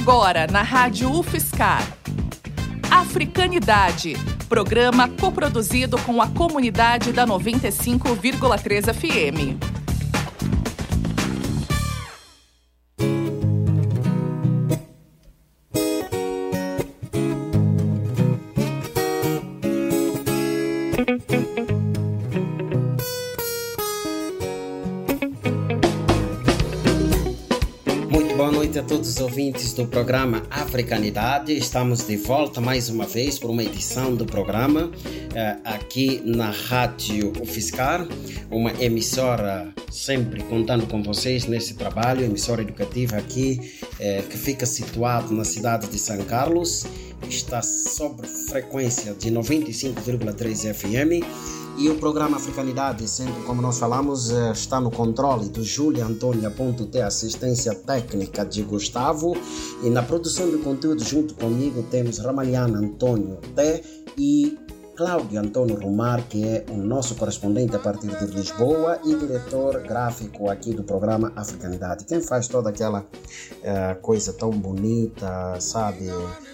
Agora, na Rádio UFSCar. Africanidade, programa coproduzido com a comunidade da 95,3 FM. A todos os ouvintes do programa Africanidade, estamos de volta mais uma vez por uma edição do programa aqui na Rádio UFSCar, uma emissora sempre contando com vocês nesse trabalho, emissora educativa aqui que fica situado na cidade de São Carlos, está sob frequência de 95,3 FM. E o programa Africanidade, sempre como nós falamos, está no controle do Júlia Antônia Ponto T, assistência técnica de Gustavo. E na produção de conteúdo junto comigo temos Ramalhana Antônio T e Cláudio Antônio Romar, que é o nosso correspondente a partir de Lisboa e diretor gráfico aqui do programa Africanidade. Quem faz toda aquela coisa tão bonita, sabe?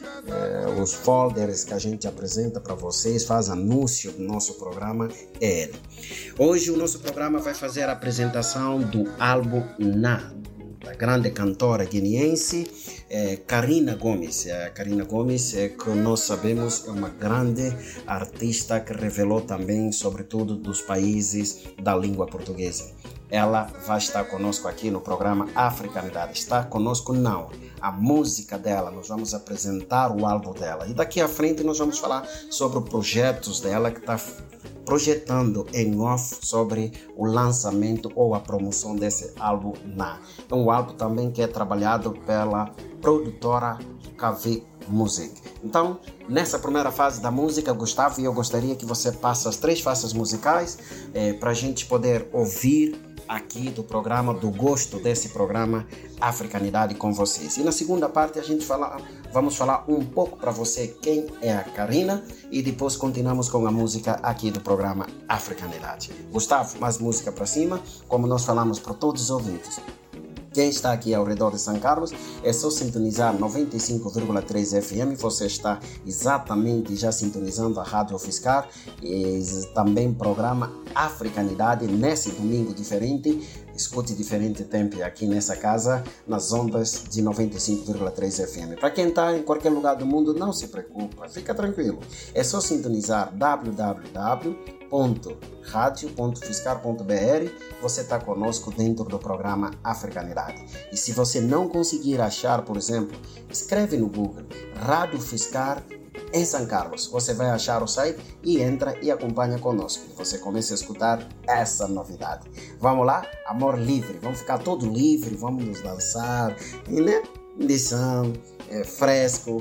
Os folders que a gente apresenta para vocês, faz anúncio do nosso programa, é ele. Hoje o nosso programa vai fazer a apresentação do álbum Na, da grande cantora guineense Karina Gomes. Karina Gomes, que nós sabemos, é uma grande artista que revelou também, sobretudo, dos países da língua portuguesa. Ela vai estar conosco aqui no programa Africanidade. Está conosco não. A música dela, nós vamos apresentar o álbum dela. E daqui à frente nós vamos falar sobre os projetos dela que está projetando em off sobre o lançamento ou a promoção desse álbum Na. É um álbum também que é trabalhado pela produtora Kavi Music. Então, nessa primeira fase da música, Gustavo, eu gostaria que você passe as 3 faixas musicais para a gente poder ouvir aqui do programa, do gosto desse programa Africanidade com vocês. E na segunda parte vamos falar um pouco para você quem é a Karina e depois continuamos com a música aqui do programa Africanidade. Gustavo, mais música para cima, como nós falamos para todos os ouvintes. Quem está aqui ao redor de São Carlos, é só sintonizar 95,3 FM. Você está exatamente já sintonizando a Rádio UFSCar e também programa Africanidade nesse domingo diferente. Escute diferente tempo aqui nessa casa, nas ondas de 95,3 FM. Para quem está em qualquer lugar do mundo, não se preocupa, fica tranquilo. É só sintonizar www.radio.ufscar.br. Você está conosco dentro do programa Africanidade. E se você não conseguir achar, por exemplo, escreve no Google Rádio UFSCar em São Carlos. Você vai achar o site e entra e acompanha conosco. E você começa a escutar essa novidade. Vamos lá? Amor livre. Vamos ficar todo livre, vamos nos dançar. E, né? Lição, fresco.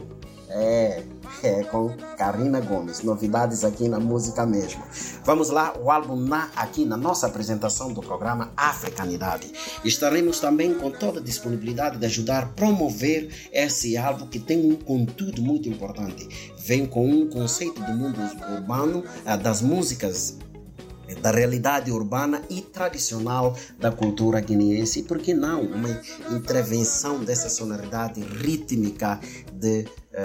Com Karina Gomes. Novidades aqui na música mesmo. Vamos lá, o álbum Na, aqui na nossa apresentação do programa Africanidade. Estaremos também com toda a disponibilidade de ajudar a promover esse álbum que tem um conteúdo muito importante. Vem com um conceito do mundo urbano, das músicas da realidade urbana e tradicional da cultura guineense, e por que não uma intervenção dessa sonoridade rítmica de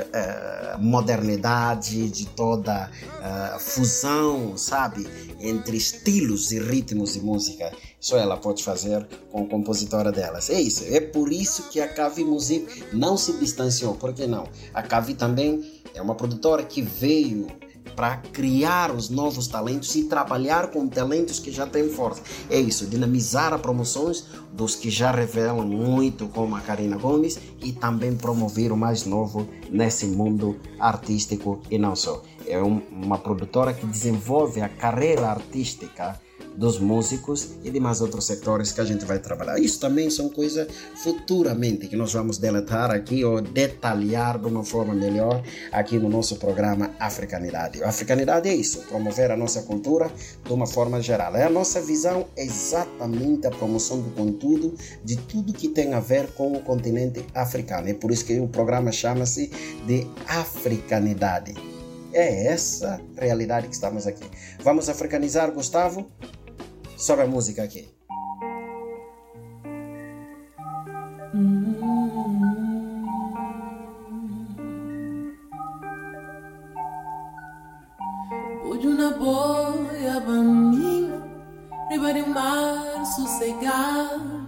modernidade, de toda fusão, sabe, entre estilos e ritmos de música. Só ela pode fazer com a compositora delas. É isso, é por isso que a Kavi Music não se distanciou, por que não? A Kavi também é uma produtora que veio para criar os novos talentos e trabalhar com talentos que já têm força. É isso, dinamizar as promoções dos que já revelam muito, como a Karina Gomes, e também promover o mais novo nesse mundo artístico e não só. É uma produtora que desenvolve a carreira artística dos músicos e demais outros setores que a gente vai trabalhar. Isso também são coisas futuramente que nós vamos deletar aqui ou detalhar de uma forma melhor aqui no nosso programa Africanidade. A Africanidade é isso, promover a nossa cultura de uma forma geral. É a nossa visão exatamente a promoção do conteúdo de tudo que tem a ver com o continente africano. É por isso que o programa chama-se de Africanidade. É essa realidade que estamos aqui. Vamos africanizar, Gustavo? Sobe a música aqui. boia bambina, riba de mar sossegado.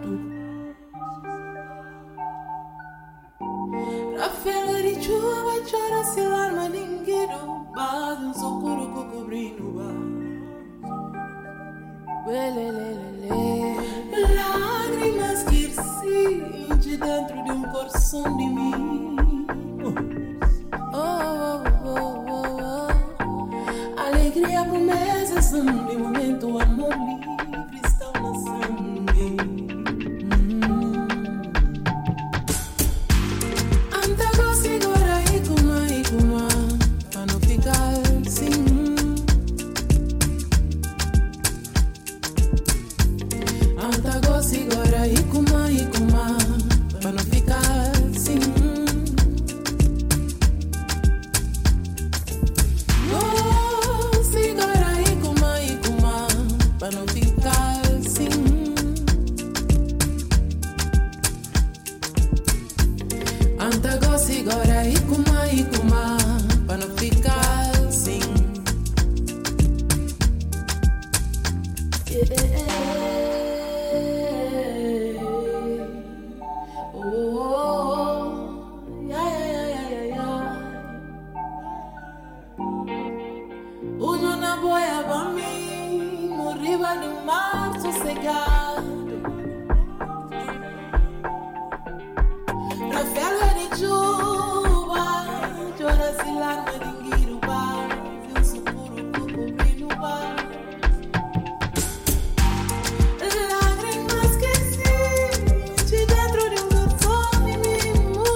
Rafela de chuva, chora se larma ninguém, base um socorro cobrindo o bar. Lágrimas que de dentro de coração de mim. Alegria, promessas são de momento, amor livre estão na sangue. Anta gosto agora e kuma, pra não ficar assim. Anta gosto agora e kuma, pra não ficar assim. Pra não ficar assim. Anta gosto agora e kuma, pra não ficar assim. Uno na boia pra mim, riba do mar sossegado. Rafela de chuva, chora se larma de guiruba, seu socorro cobrindo o bar. Lágrimas que de dentro de coração de mimo.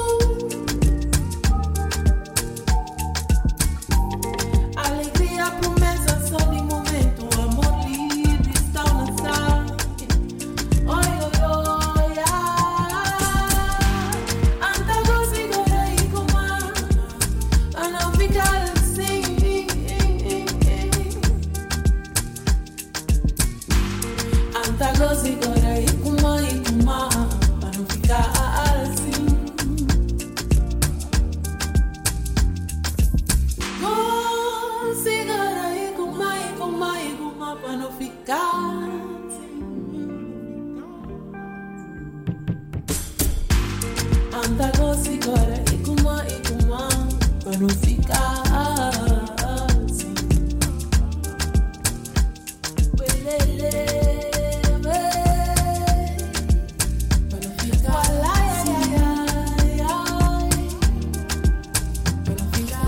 Alegria, promessa, só de momento, amor livre está na sangue. Oi, oi, oi, anta gosto agora e kuma, pra não ficar assim. Anta gosto agora e kuma, pra não ficar assim. Segura e kuma, pra não ficar assim. Anda com segura e kuma, pra não ficar assim. Belele, pra não ficar assim. Pra não ficar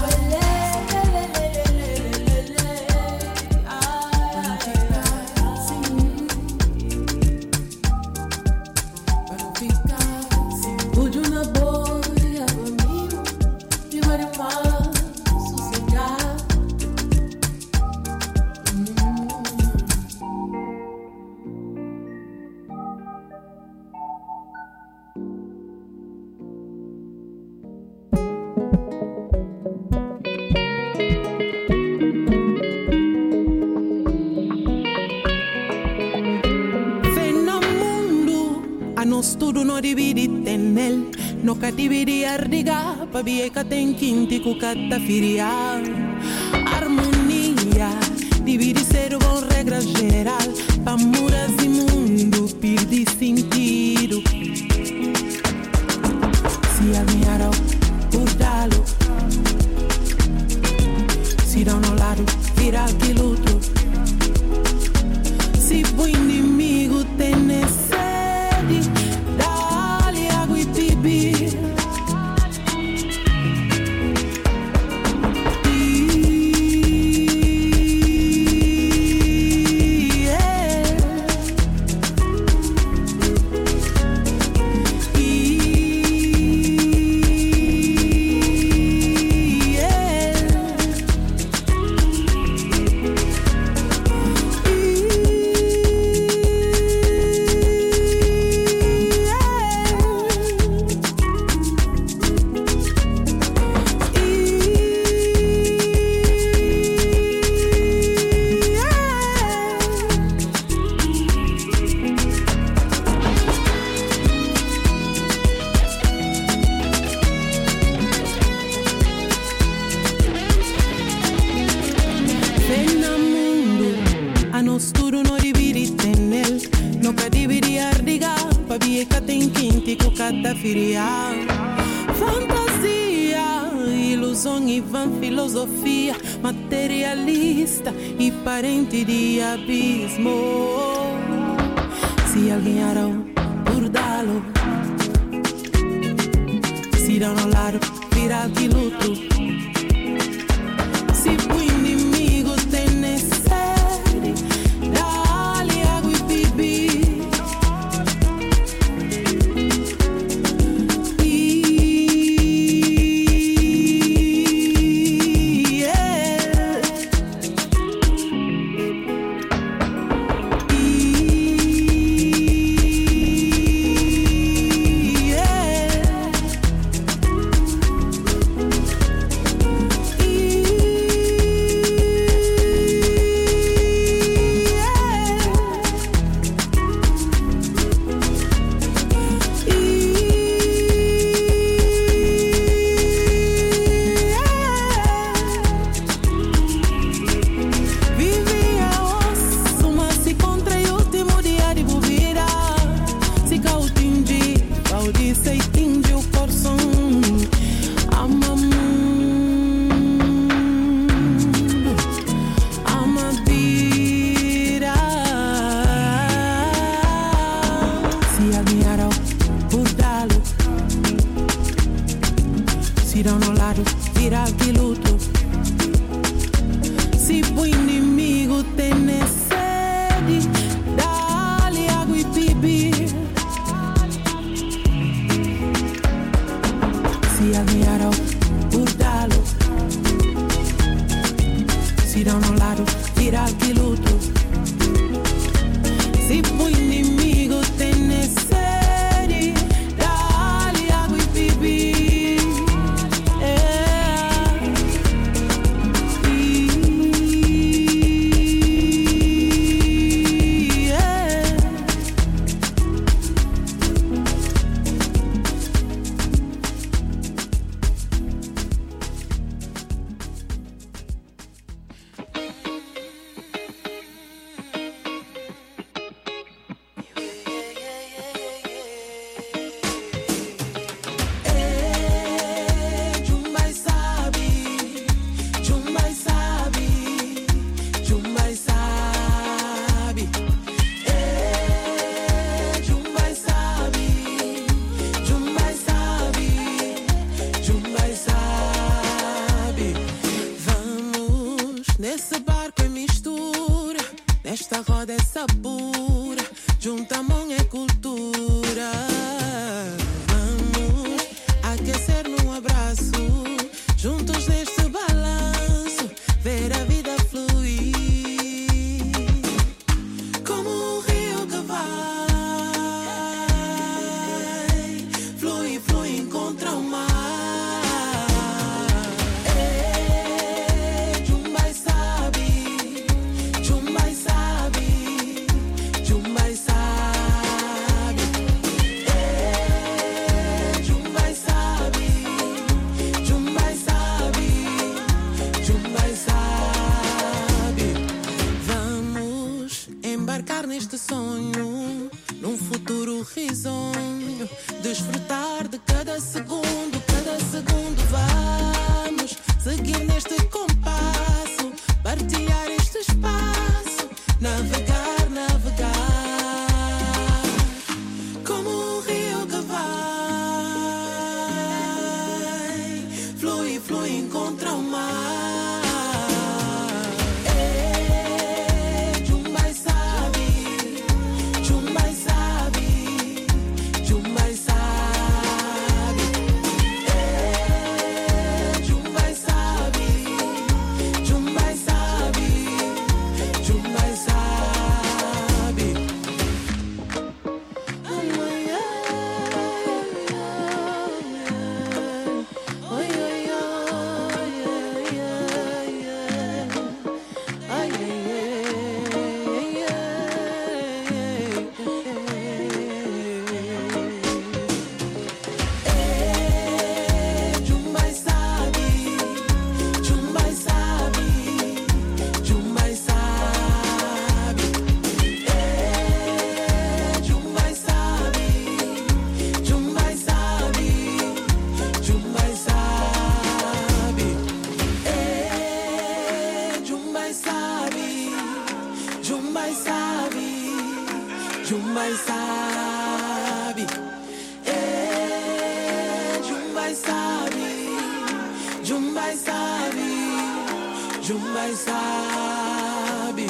Tudo no dividi tenel, no catividi ardiga, pa bieca ten quinti cucata firia. Harmonia, dividi ser com regra geral, pa muras e mundo perdi sentido. Se alinharam, cuidá-lo. Se dá no lado, vira aquilo outro. Se o inimigo tem sede, dá-lhe água e beber. cata firial. Fantasia, ilusão e vã filosofia, materialista e parente de abismo. Se alguém arou por dá-lo, se dá no lado, vira de luto. Se o inimigo tem sede, dá-lhe água e bebi. Yeah. Jumbai sabe.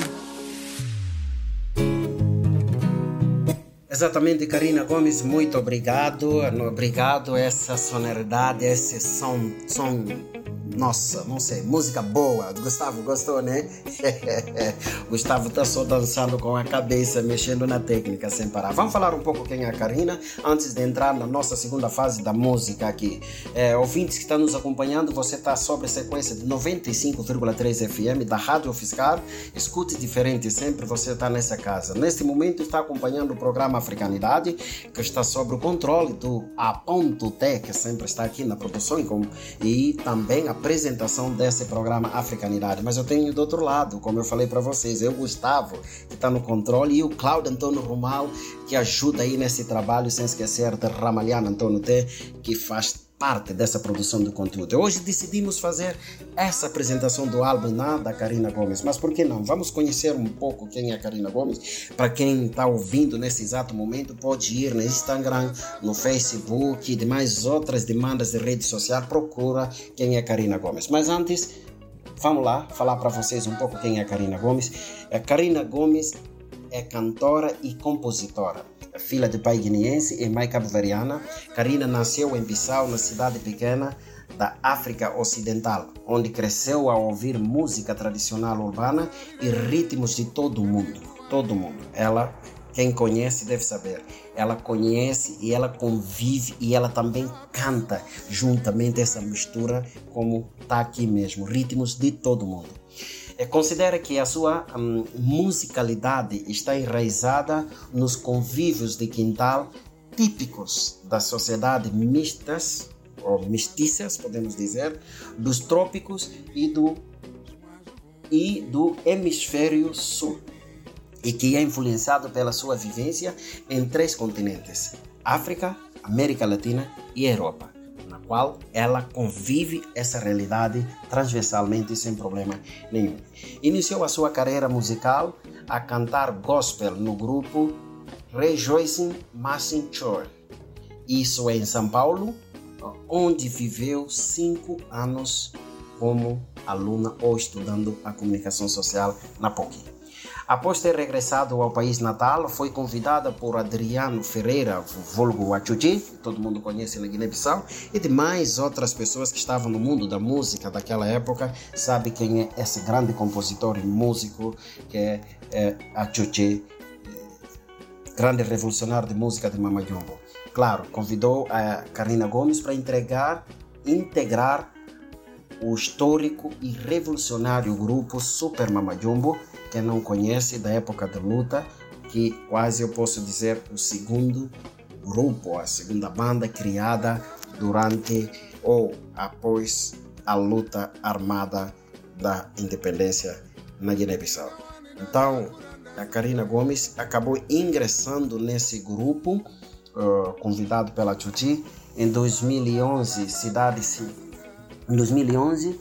Exatamente, Karina Gomes, muito obrigado. Obrigado a essa sonoridade, esse som, nossa, não sei, música boa. Gustavo, gostou, né? Gustavo está só dançando com a cabeça, mexendo na técnica sem parar. Vamos falar um pouco quem é a Karina, antes de entrar na nossa segunda fase da música aqui. Ouvintes que estão nos acompanhando, você está sobre a sequência de 95,3 FM da Rádio UFSCar. Escute diferente sempre, você está nessa casa. Neste momento está acompanhando o programa Africanidade, que está sob o controle do A.T, que sempre está aqui na produção e também a apresentação desse programa Africanidade. Mas eu tenho do outro lado, como eu falei para vocês, eu, Gustavo, que está no controle, e o Cláudio Antônio Rumal, que ajuda aí nesse trabalho, sem esquecer de Ramalhana Antônio T, que faz parte dessa produção do conteúdo. Hoje decidimos fazer essa apresentação do álbum da Karina Gomes, mas por que não? Vamos conhecer um pouco quem é a Karina Gomes. Para quem está ouvindo nesse exato momento, pode ir no Instagram, no Facebook e demais outras demandas de rede social, procura quem é a Karina Gomes. Mas antes, vamos lá falar para vocês um pouco quem é a Karina Gomes. A Karina Gomes é cantora e compositora. Filha de pai guineense e mãe cabo-verdiana, Karina nasceu em Bissau, na cidade pequena da África Ocidental, onde cresceu a ouvir música tradicional urbana e ritmos de todo o mundo. Todo mundo. Ela, quem conhece deve saber, ela conhece e ela convive e ela também canta juntamente essa mistura, como está aqui mesmo, ritmos de todo mundo. Considera que a sua musicalidade está enraizada nos convívios de quintal típicos da sociedade mistas, ou mestiças, podemos dizer, dos trópicos e do hemisfério sul, e que é influenciado pela sua vivência em 3 continentes, África, América Latina e Europa, na qual ela convive essa realidade transversalmente sem problema nenhum. Iniciou a sua carreira musical a cantar gospel no grupo Rejoicing Marching Chorus, isso em São Paulo, onde viveu 5 anos como aluna ou estudando a comunicação social na PUC. Após ter regressado ao país natal, foi convidada por Adriano Ferreira, vulgo Achuchi, que todo mundo conhece na Guiné-Bissau, e demais outras pessoas que estavam no mundo da música daquela época, sabe quem é esse grande compositor e músico que é Achuchi, grande revolucionário de música de Mama Jumbo. Claro, convidou a Karina Gomes para integrar o histórico e revolucionário grupo Super Mama Jumbo. Quem não conhece, da época da luta, que quase eu posso dizer o segundo grupo, a segunda banda criada durante ou após a luta armada da independência na Guiné-Bissau. Então, a Karina Gomes acabou ingressando nesse grupo, convidado pela Chuchi, em 2011. Em 2011,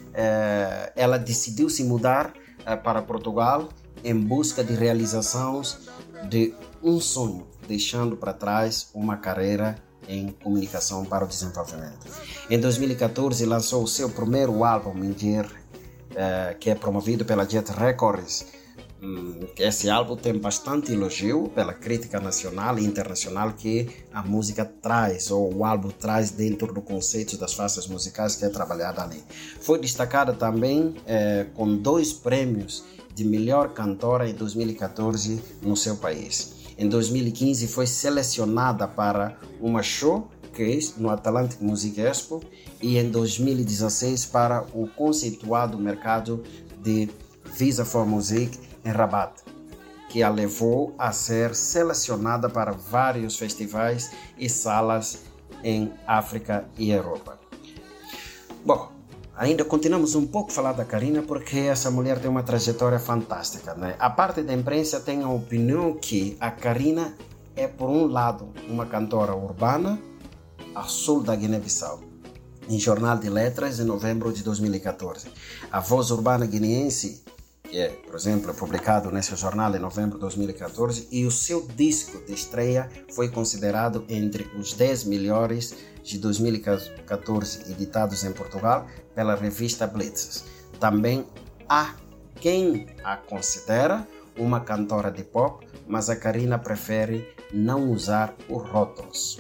ela decidiu se mudar para Portugal em busca de realizações de um sonho, deixando para trás uma carreira em comunicação para o desenvolvimento. Em 2014 lançou o seu primeiro álbum, Mindir, que é promovido pela Jet Records. Esse álbum tem bastante elogio pela crítica nacional e internacional que a música traz, ou o álbum traz dentro do conceito das faixas musicais que é trabalhada ali. Foi destacada também com 2 prêmios de melhor cantora em 2014 no seu país. Em 2015 foi selecionada para uma showcase no Atlantic Music Expo e em 2016 para o conceituado mercado de Visa for Music em Rabat, que a levou a ser selecionada para vários festivais e salas em África e Europa. Bom, ainda continuamos um pouco a falar da Karina porque essa mulher tem uma trajetória fantástica, né? A parte da imprensa tem a opinião que a Karina é, por um lado, uma cantora urbana a sul da Guiné-Bissau. Em Jornal de Letras, em novembro de 2014. A Voz Urbana Guineense, que é, por exemplo, publicado nesse jornal em novembro de 2014, e o seu disco de estreia foi considerado entre os 10 melhores de 2014 editados em Portugal pela revista Blitz. Também Há quem a considera uma cantora de pop, mas a Karina prefere não usar os rótulos.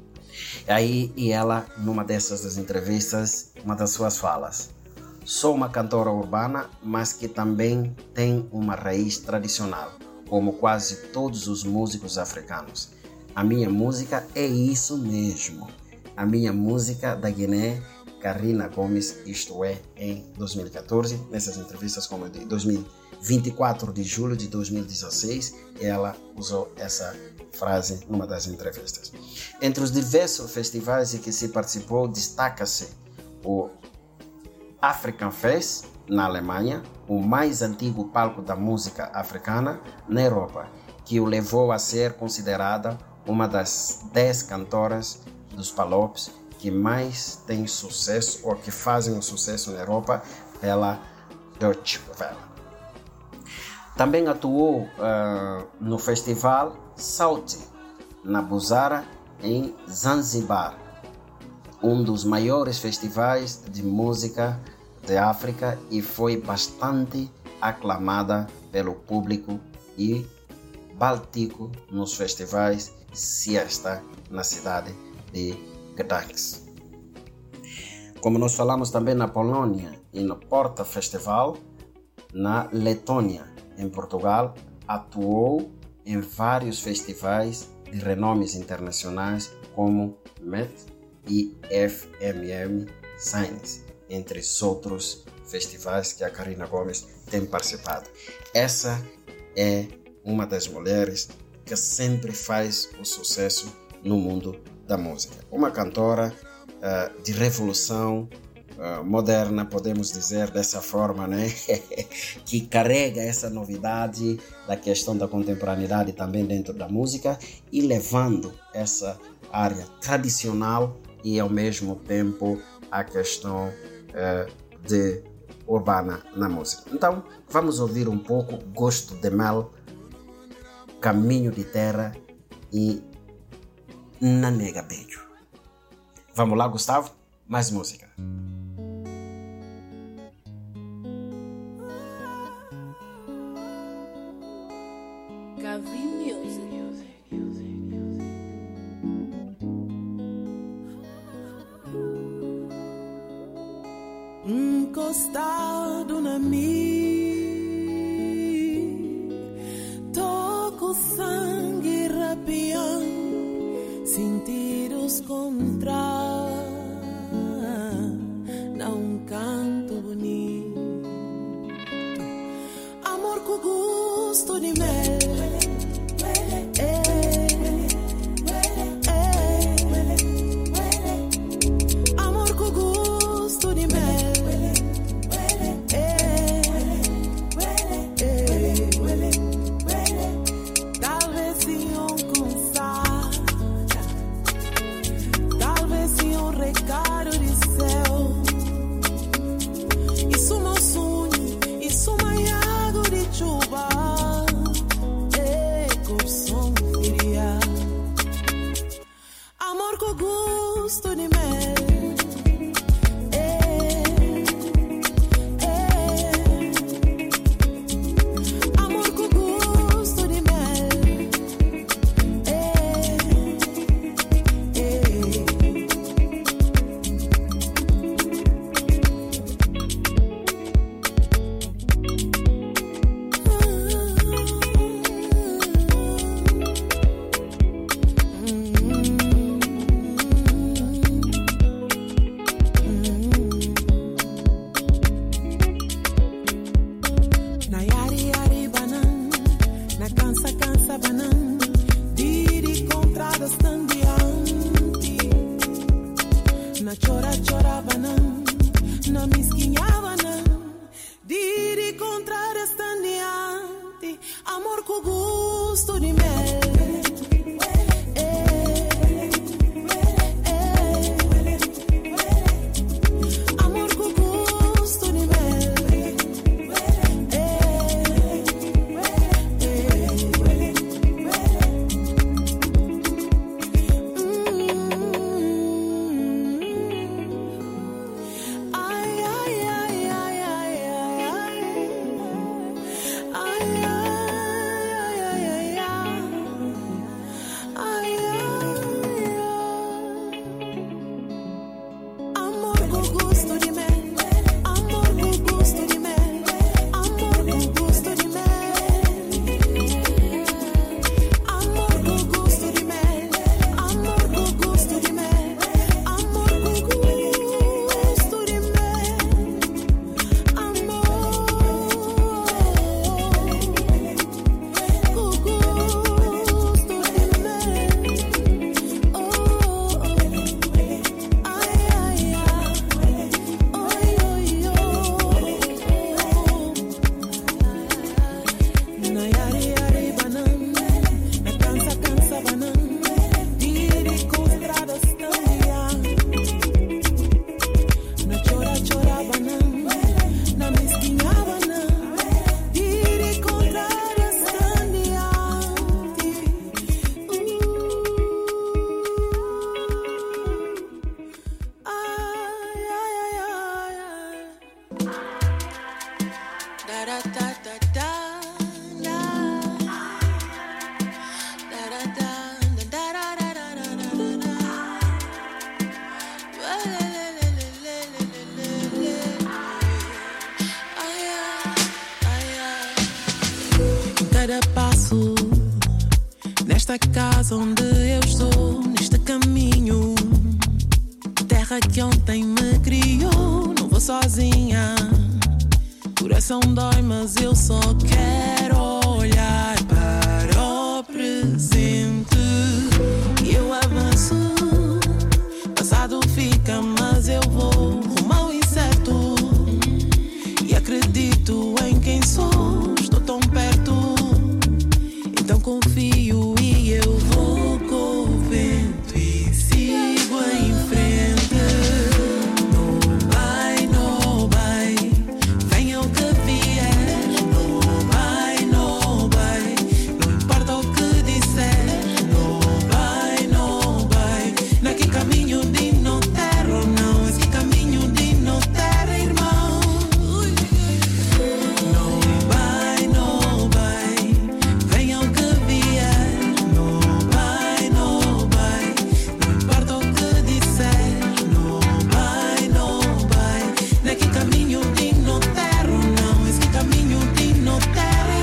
E ela, numa dessas entrevistas, uma das suas falas: sou uma cantora urbana, mas que também tem uma raiz tradicional, como quase todos os músicos africanos. A minha música é isso mesmo. A minha música da Guiné, Karina Gomes, isto é, em 2014, nessas entrevistas, como de 24 de julho de 2016, ela usou essa frase numa das entrevistas. Entre os diversos festivais em que se participou, destaca-se o African Fest, na Alemanha, o mais antigo palco da música africana na Europa, que o levou a ser considerada uma das 10 cantoras dos Palops que mais têm sucesso ou que fazem um sucesso na Europa pela Deutsche Welle. Também atuou no festival Sauti, na Busara, em Zanzibar, um dos maiores festivais de música de África, e foi bastante aclamada pelo público e báltico nos festivais Siesta, na cidade de Gdańsk. Como nós falamos também na Polônia e no Porta Festival, na Letônia, em Portugal, atuou em vários festivais de renomes internacionais como Met e FMM Science, entre os outros festivais que a Karina Gomes tem participado. Essa é uma das mulheres que sempre faz o sucesso no mundo da música. Uma cantora de revolução moderna, podemos dizer dessa forma, né? Que carrega essa novidade da questão da contemporaneidade também dentro da música e levando essa área tradicional e ao mesmo tempo a questão de urbana na música. Então, vamos ouvir um pouco Gosto de Mel, Caminho de Terra e Nanega Beijo. Vamos lá, Gustavo? Mais música. Encostado na mim, toco sangue rapiando, sentidos contra, não canto bonito, amor com gosto de mel. Cada passo nesta casa onde eu estou, neste caminho, terra que ontem me criou. Não vou sozinha, coração dói, mas eu só quero olhar para o presente. E eu avanço, passado fica, mas eu vou rumo ao incerto. E acredito em quem sou, estou tão perto. Então confio e eu vou com o vento e sigo em frente. No vai, venha o que vier. No vai, não importa o que disser. No vai, naquele caminho de não terra ou não. Esse caminho de não terra, irmão. No vai, venha o que vier. No vai, não importa o que disser. No vai, naquele caminho de não terra ou não. Esse caminho de não terra,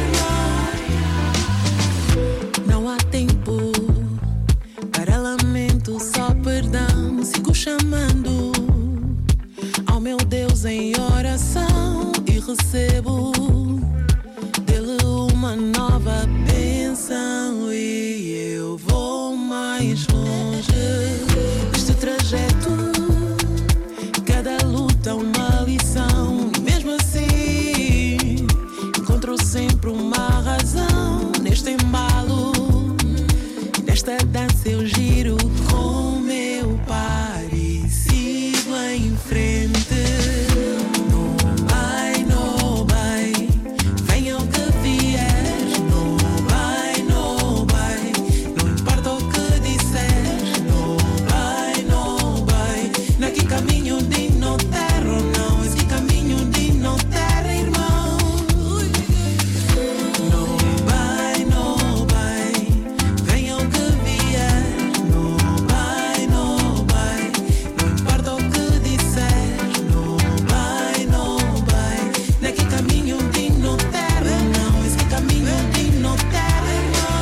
irmão. Não há tempo para lamento, só perdão. Sigo chamando ao meu Deus em oração e recebo dele uma nova bênção. E eu vou mais longe neste trajeto. Cada luta uma lição, e mesmo assim encontro sempre uma razão. Neste embalo, nesta dança eu giro com meu par e sigo em frente. No vai, venha o que vier. No vai, não importa o que disser. No vai, naquele caminho de não terra ou não. Esse caminho de não terra, irmão. No vai, venha o que vier. No vai, não importa o que disser. No vai, naquele caminho de não terra ou não. Esse caminho de não terra,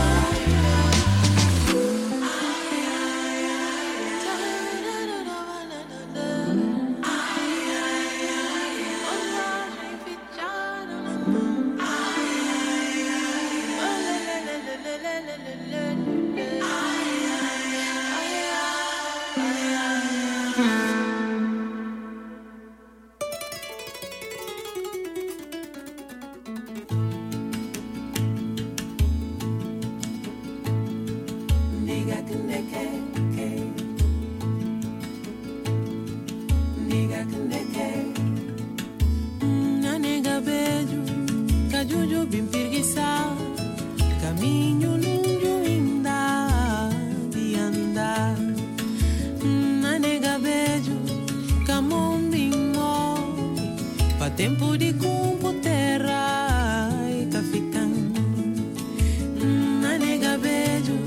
a nega beijo, cajuju bem preguiçar. Caminho longo ainda de andar. A nega beijo, camão bem mole. Pa tempo de campo terra e tá ficando. A nega beijo,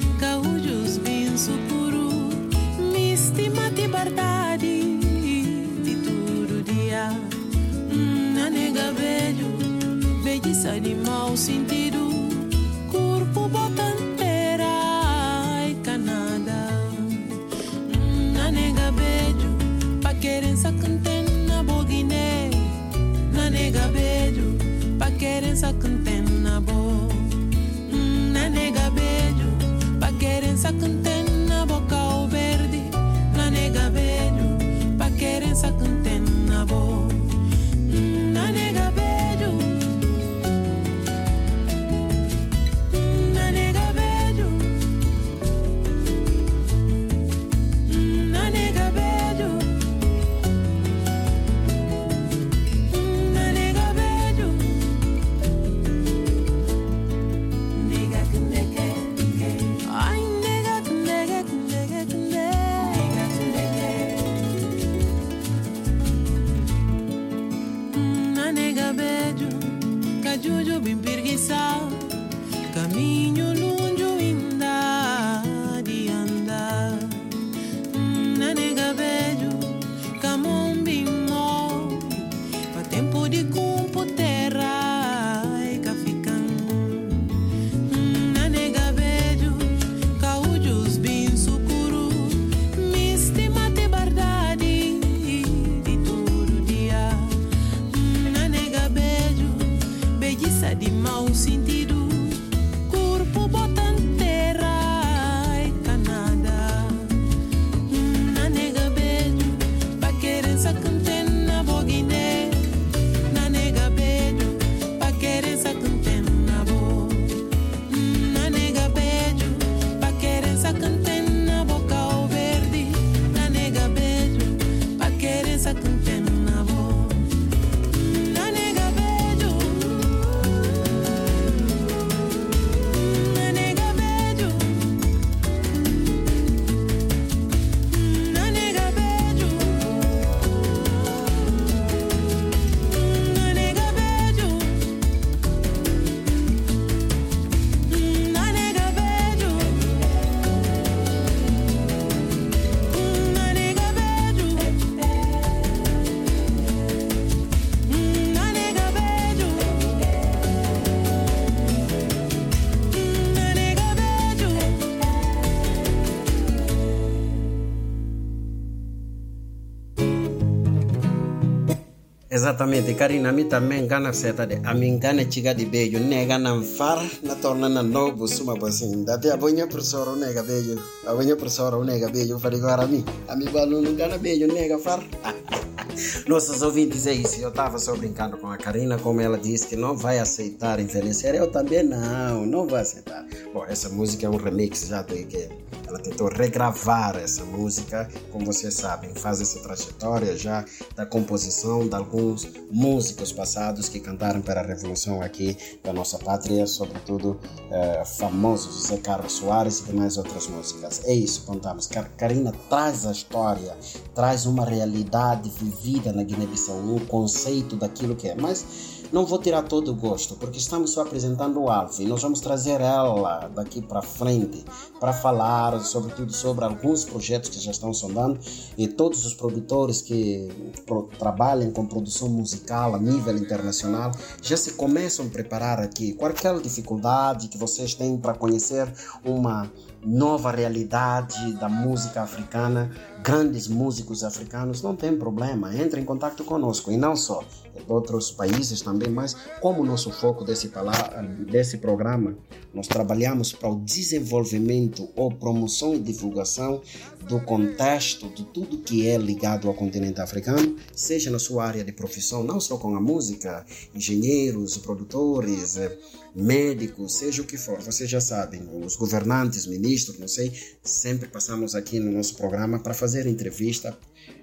caujos bem sucuru. Me estima de verdade. mau sentido, corpo bota inteira e canada. Na nega beijo, pa querem sacantena boguiné. Na nega beijo, pa querem sacantena bo. Na nega beijo, pa querem sacantena boca verde. Na nega beijo, pa querem sacantena bo. Na nega beijo, na nega beijo, na nega beijo, na nega beijo, nega que ai nega que nega na nega beijo, cajujo bem preguiçado, caminho longe ainda de andar. Na nega beijo, camão bem mole, pa tempo de campo terra e caficando. Na nega beijo, caujos bem sucuru, me estima de verdade de todo dia. Na nega beijo, beijiça de mau sentido, corpo bota inteira e canada. Na nega beijo, pa querer sacantena boguiné. Na nega beijo, pa querer sacantena bo. Na nega beijo, pa querer sacantena boca verde. Na nega beijo, pa querer sacantena bo. Na nega beijo, na nega beijo, na nega beijo, na nega beijo, na nega beijo, na nega beijo, na nega beijo, na nega beijo. Exatamente, Karina, a mim também engana certa de a mim engana chiga de beijo, nega não far, na torna na novo, suma assim, dati a bonha professora nega beijo, a bonha professora nega beijo, falei agora a mim aluno engana beijo, nega far. Nossos ouvintes é isso, eu estava só brincando com a Karina, como ela disse que não vai aceitar envelhecer, eu também não vou aceitar. Bom, essa música é um remix já de que ela tentou regravar essa música, como vocês sabem, faz essa trajetória já da composição de alguns músicos passados que cantaram para a revolução aqui da nossa pátria, sobretudo famoso José Carlos Soares e demais outras músicas. É isso, contamos. Karina traz a história, traz uma realidade vivida na Guiné-Bissau, um conceito daquilo que é, mas não vou tirar todo o gosto, porque estamos só apresentando o alvo e nós vamos trazer ela daqui para frente para falar, sobretudo, sobre alguns projetos que já estão sondando e todos os produtores que trabalham com produção musical a nível internacional já se começam a preparar aqui. Qualquer dificuldade que vocês têm para conhecer uma nova realidade da música africana, grandes músicos africanos, não tem problema, entre em contato conosco, e não só de outros países também, mas como o nosso foco desse programa, nós trabalhamos para o desenvolvimento ou promoção e divulgação do contexto de tudo que é ligado ao continente africano, seja na sua área de profissão, não só com a música, engenheiros, produtores, médicos, seja o que for, vocês já sabem, os governantes, ministros, não sei, sempre passamos aqui no nosso programa para fazer entrevista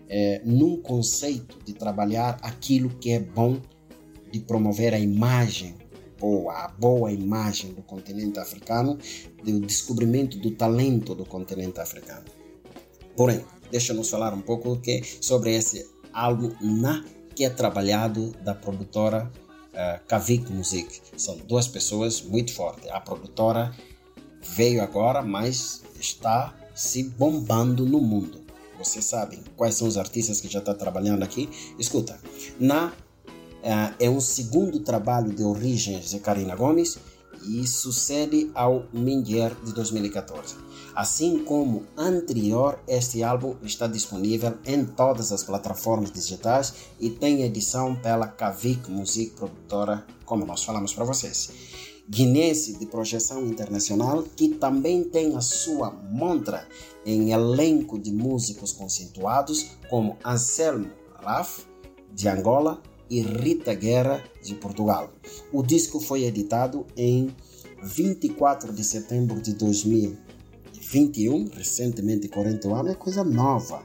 num conceito de trabalhar aquilo que é bom, de promover a imagem boa, a boa imagem do continente africano, do descobrimento do talento do continente africano. Porém, deixa-nos falar um pouco sobre esse álbum que é trabalhado da produtora Kavik Music. São duas pessoas muito fortes. A produtora veio agora, mas está se bombando no mundo. Vocês sabem quais são os artistas que já estão trabalhando aqui? Escuta, é um segundo trabalho de origens de Karina Gomes e sucede ao Minguer de 2014. Assim como anterior, este álbum está disponível em todas as plataformas digitais e tem edição pela Kavik Music, produtora, como nós falamos para vocês. Guinense de projeção internacional, que também tem a sua montra em elenco de músicos conceituados como Anselmo Raf, de Angola, e Rita Guerra, de Portugal. O disco foi editado em 24 de setembro de 2021, recentemente 40 anos, é coisa nova.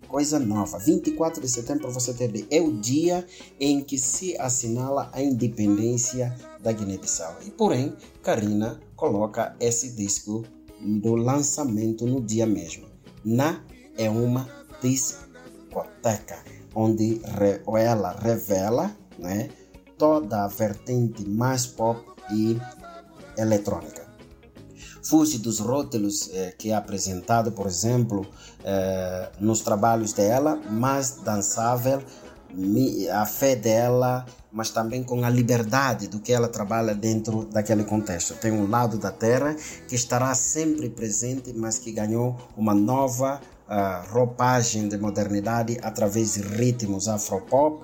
24 de setembro, você teve, é o dia em que se assinala a independência da Guiné-Bissau. E porém, Karina coloca esse disco do lançamento no dia mesmo. É uma discoteca, onde ela revela, né, toda a vertente mais pop e eletrônica. Fuge dos rótulos que é apresentado, por exemplo, nos trabalhos dela, mais dançável, a fé dela, mas também com a liberdade do que ela trabalha dentro daquele contexto. Tem um lado da terra que estará sempre presente, mas que ganhou uma nova roupagem de modernidade através de ritmos afropop,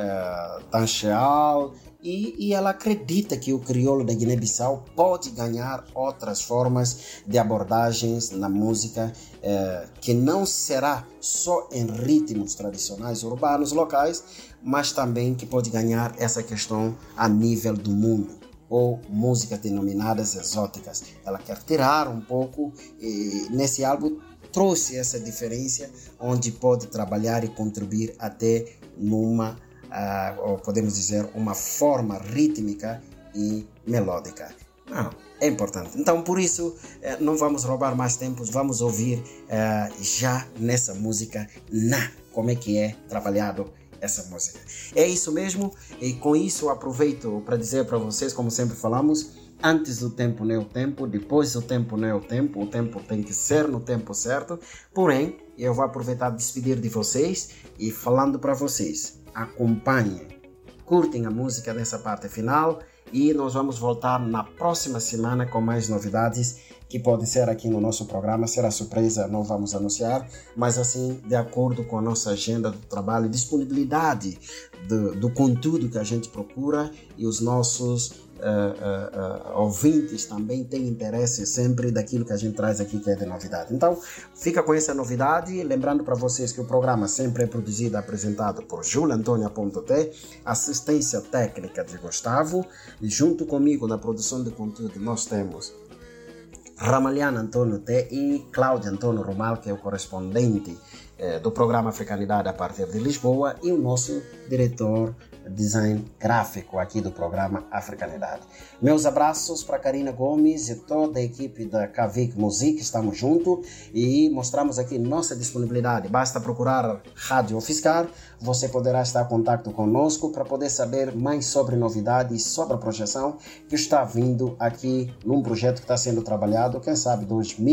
dancehall, e ela acredita que o crioulo da Guiné-Bissau pode ganhar outras formas de abordagens na música, que não será só em ritmos tradicionais urbanos locais, mas também que pode ganhar essa questão a nível do mundo, ou músicas denominadas exóticas. Ela quer tirar um pouco, e nesse álbum trouxe essa diferença, onde pode trabalhar e contribuir até numa, ou podemos dizer, uma forma rítmica e melódica. Não, é importante. Então, por isso, não vamos roubar mais tempo, vamos ouvir já nessa música, como é que é trabalhado essa música. É isso mesmo, e com isso aproveito para dizer para vocês, como sempre falamos, antes do tempo não é o tempo, depois do tempo não é o tempo tem que ser no tempo certo. Porém, eu vou aproveitar de despedir de vocês e falando para vocês, acompanhem, curtem a música dessa parte final e nós vamos voltar na próxima semana com mais novidades que podem ser aqui no nosso programa. Será surpresa, não vamos anunciar, mas assim, de acordo com a nossa agenda do trabalho, disponibilidade do conteúdo que a gente procura, e os nossos ouvintes também têm interesse sempre daquilo que a gente traz aqui, que é de novidade. Então, fica com essa novidade, lembrando para vocês que o programa sempre é produzido e apresentado por juliantonia.t, assistência técnica de Gustavo, e junto comigo na produção de conteúdo nós temos Ramaliana Antônio T e Cláudio Antônio Romal, que é o correspondente do programa Africanidade a partir de Lisboa, e o nosso diretor design gráfico aqui do programa Africanidade. Meus abraços para Karina Gomes e toda a equipe da Kavik Music, estamos juntos e mostramos aqui nossa disponibilidade. Basta procurar Rádio UFSCar, você poderá estar em contato conosco para poder saber mais sobre novidades e sobre a projeção que está vindo aqui num projeto que está sendo trabalhado, quem sabe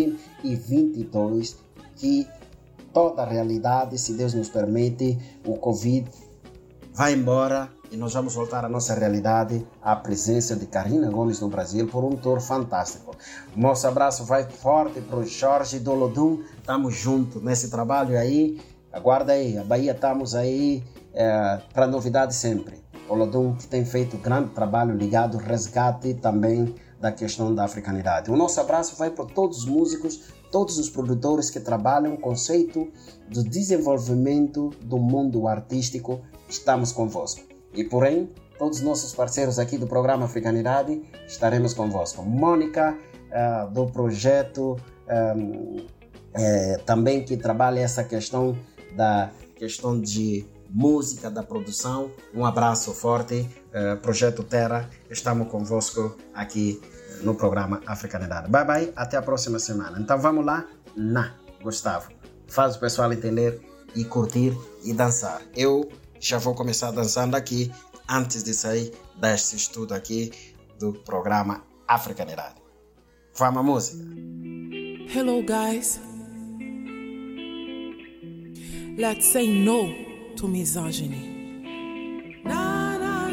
2022, que toda a realidade, se Deus nos permite, o Covid vai embora e nós vamos voltar à nossa realidade, à presença de Karina Gomes no Brasil por um tour fantástico. Nosso abraço vai forte para o Jorge do Olodum, estamos juntos nesse trabalho aí, aguarda aí, a Bahia estamos aí para novidade sempre. Olodum que tem feito grande trabalho ligado ao resgate também da questão da africanidade. O nosso abraço vai para todos os músicos, todos os produtores que trabalham o conceito do desenvolvimento do mundo artístico. Estamos convosco. E porém, todos os nossos parceiros aqui do programa Africanidade estaremos convosco. Mônica, do projeto, também que trabalha essa questão de música, da produção. Um abraço forte. Projeto Terra, estamos convosco aqui no programa Africanidade. Bye bye, até a próxima semana. Então vamos lá, Gustavo. Faz o pessoal entender e curtir e dançar. Eu já vou começar dançando aqui antes de sair deste estudo aqui do programa Africanidade. Vamos à música. Hello guys. Let's say no to misogyny. Na, na,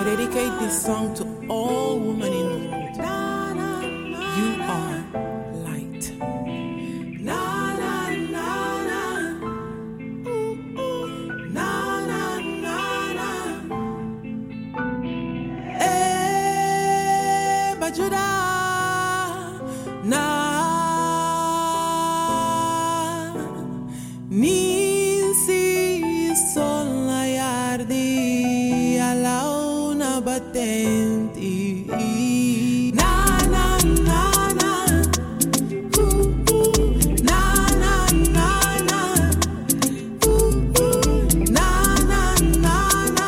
I dedicate this song to all women in the world. You are light. Bajuda na Ninsi sola yardi alauna batenti na na na na na na na na na na na na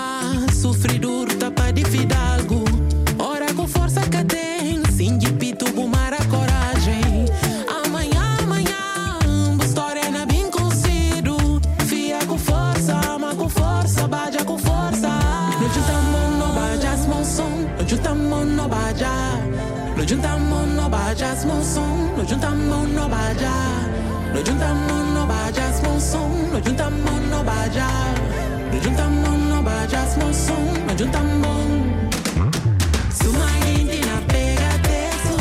Sofri duro, tapa de fidalgo. Ora com força que tem, sim de pito juntamos no baja. Nos juntamos no baja, small som. Nos juntamos no baja. Nos juntamos no baja, small som. Nos juntamos no baja. Nos juntamos no baja, small som. Nos juntamos. Suma gente na pega teso.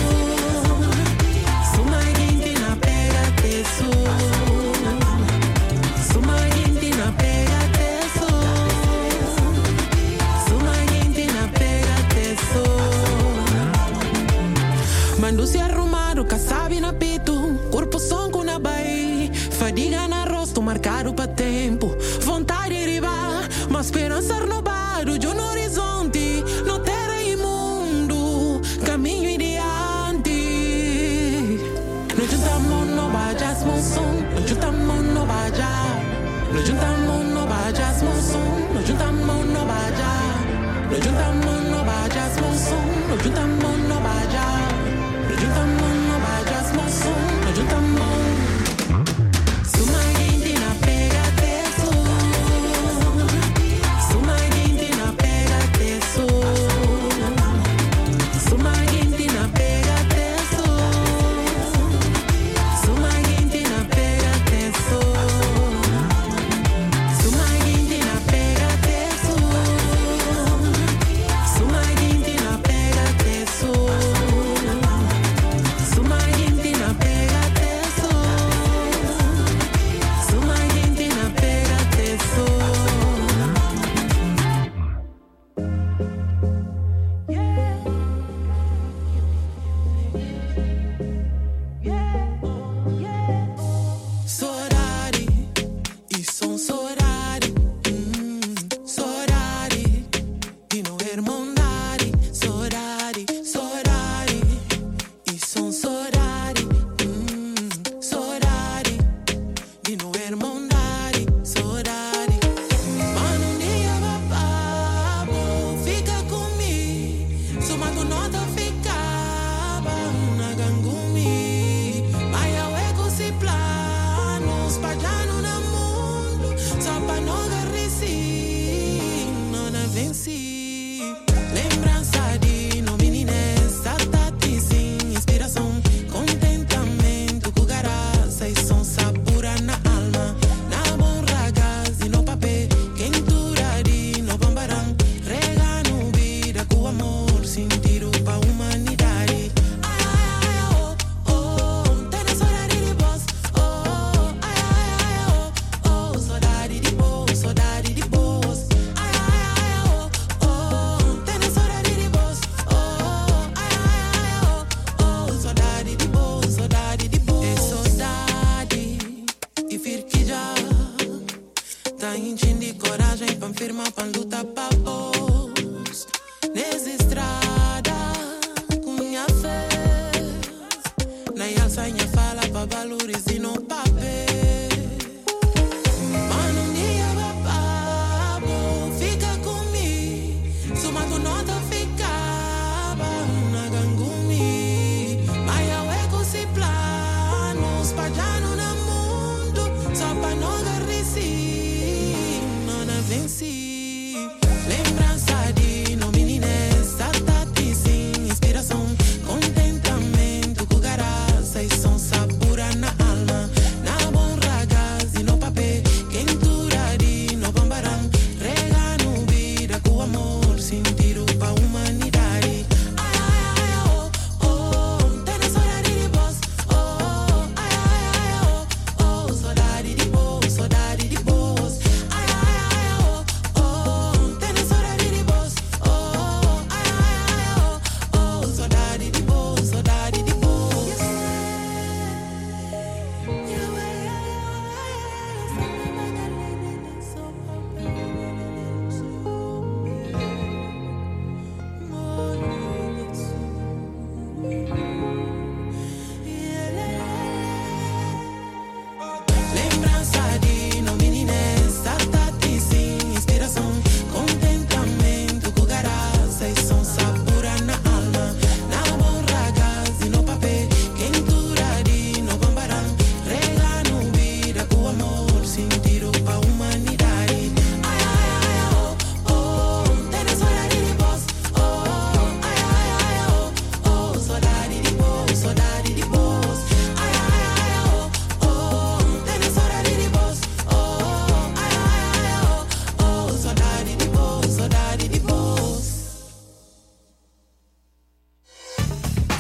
Suma gente na pega teso. Suma gente na pega teso. Suma gente na pega teso. Mando-se arrumado, caçabe na pito. Corpo sonco na baía. Fadiga na rosto, marcado para tempo. Vontade de ribar, mas esperança renovada. De no horizonte, no terra imundo. Caminho ideante. Nos juntamos no baja, small som. Nos juntamos no baja. Nos juntamos no baja, small som. Nos juntamos no baja. Nos juntamos no baja, small som. Nos juntamos no baja. Nos juntamos no baja, small som. Nos juntamos. Suma gente na pega teso. Suma gente na pega teso. Suma gente na pega teso. Suma gente na pega teso. Suma gente na pega teso. Suma gente na pega teso. Suma gente na pega teso. Suma gente na pega teso. Sorari, e som sorari, sorari, e no hermandade, sorari, sorari, e som sorari, sorari, e no hermandade, sorari. Mano, um dia bababo, fica comigo, suma tu nota ficava na gangumi, mas eu ego se planos, pajano na mundo, só pra não garrisi, não na venci. Lembrança de no meninesa, tati sim, inspiração, contentamento, cucaraça e som sabura na alma, na bom ragaz e no papel, quentura de no bambarão, rega no vida com amor, sentido pra humanidade. Ai, ai, ai, oh, oh, tem saudade de boss, oh, ai, ai, ai, oh, oh, saudade de boss, saudade de boss. Ai, ai, ai, oh, oh, tem saudade de boss, oh, ai, ai, ai, oh, oh, saudade de boss, saudade de boss. É saudade e firquija, tá enchendo de coragem pra firmar, pra lutar pra voz. Nessa estrada, com minha fé, na alça minha fala pra valorizar no papel. Mano, um dia bababo, fica comigo, suma tu nota ficava na gangumi, mas eu ego se planos, pajano na mundo, só pra não garrisi, não na venci. Lembrança de no meninesa, tati sim, inspiração, contentamento, cucaraça e som sabura na alma, na bom ragaz e no papel, quentura de no bambarão, rega no vida com amor, sentido pra humanidade.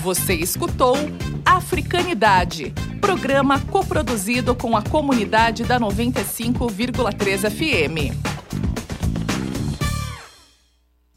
Você escutou Africanidade, programa coproduzido com a comunidade da 95,3 FM.